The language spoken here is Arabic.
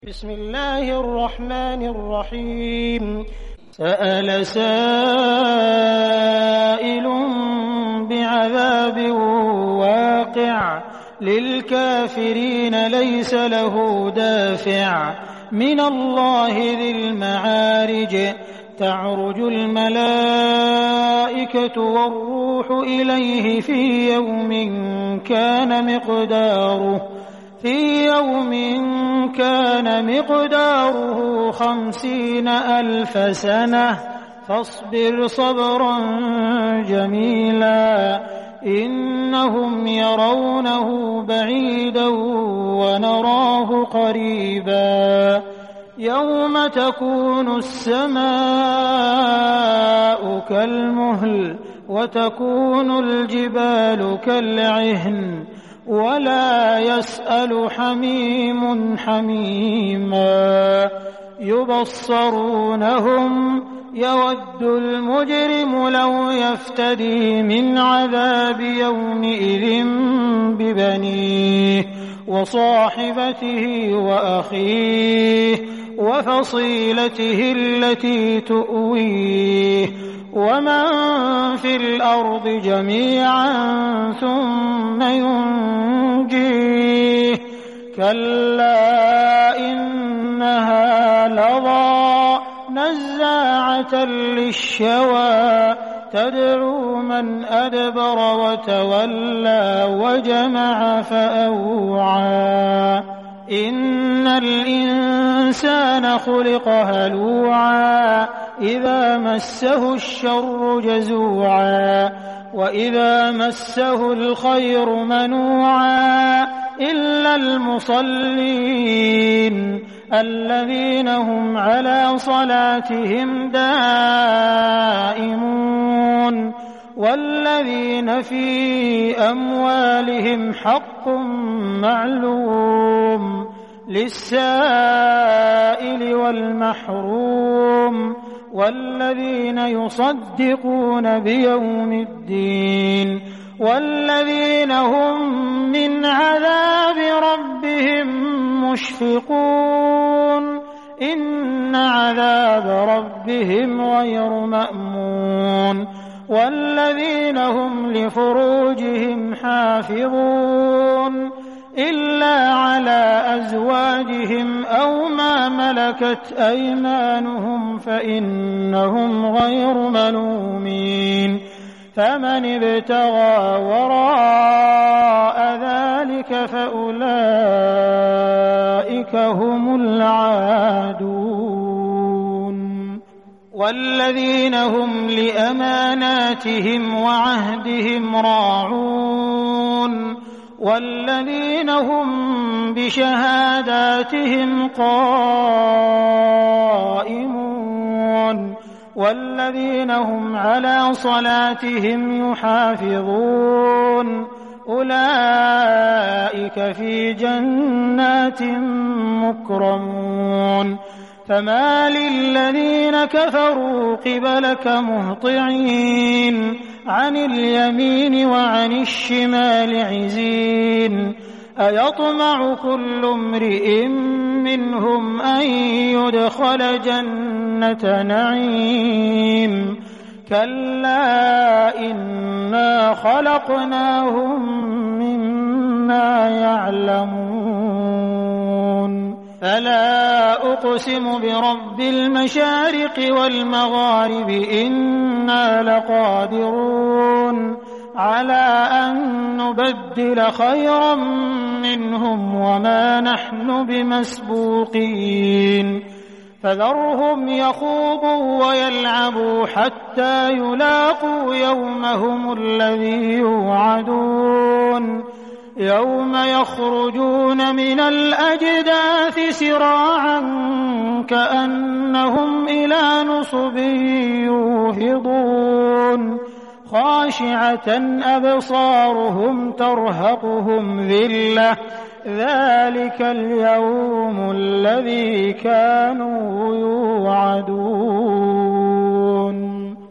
بسم الله الرحمن الرحيم. سأل سائل بعذاب واقع للكافرين ليس له دافع من الله ذي المعارج تعرج الملائكة والروح إليه في يوم كان مقداره 50,000 سنة فاصبر صبرا جميلا إنهم يرونه بعيدا ونراه قريبا يوم تكون السماء كالمهل وتكون الجبال كالعهن ولا يسأل حميم حميما يبصرونهم يود المجرم لو يفتدي من عذاب يومئذ ببنيه وصاحبته وأخيه وفصيلته التي تؤويه ومن في الأرض جميعا ثم ينجيه كلا إنها لظى نزاعة للشوى تدعو من أدبر وتولى وجمع فأوعى إن الإنسان خلق هلوعا إذا مسه الشر جزوعا وإذا مسه الخير منوعا إلا المصلين الذين هم على صلاتهم دائمون والذين في أموالهم حق معلوم للسائل والمحروم والذين يصدقون بيوم الدين والذين هم من عذاب ربهم مشفقون إن عذاب ربهم غير مأمون والذين هم لفروجهم حافظون إلا على أزواجهم أو ما ملكت أيمانهم فإنهم غير ملومين فمن ابتغى وراء ذلك فأولئك هم العادون والذين هم لأماناتهم وعهدهم راعون والذين هم بشهاداتهم قائمون والذين هم على صلاتهم يحافظون أولئك في جنات مكرمون فما للذين كفروا قبلك مهطعين عن اليمين وعن الشمال عزين أيطمع كل امرئ منهم أن يدخل جنة نعيم كلا إنا خلقناهم مما يعلمون فلا أقسم برب المشارق والمغارب إنا لقادرون على أن نبدل خيرا منهم وما نحن بمسبوقين فذرهم يخوضوا ويلعبوا حتى يلاقوا يومهم الذي يوعدون يوم يخرجون من الأجداث سراعا كأنهم إلى نصب يوفضون خاشعة أبصارهم ترهقهم ذلة ذلك اليوم الذي كانوا يوعدون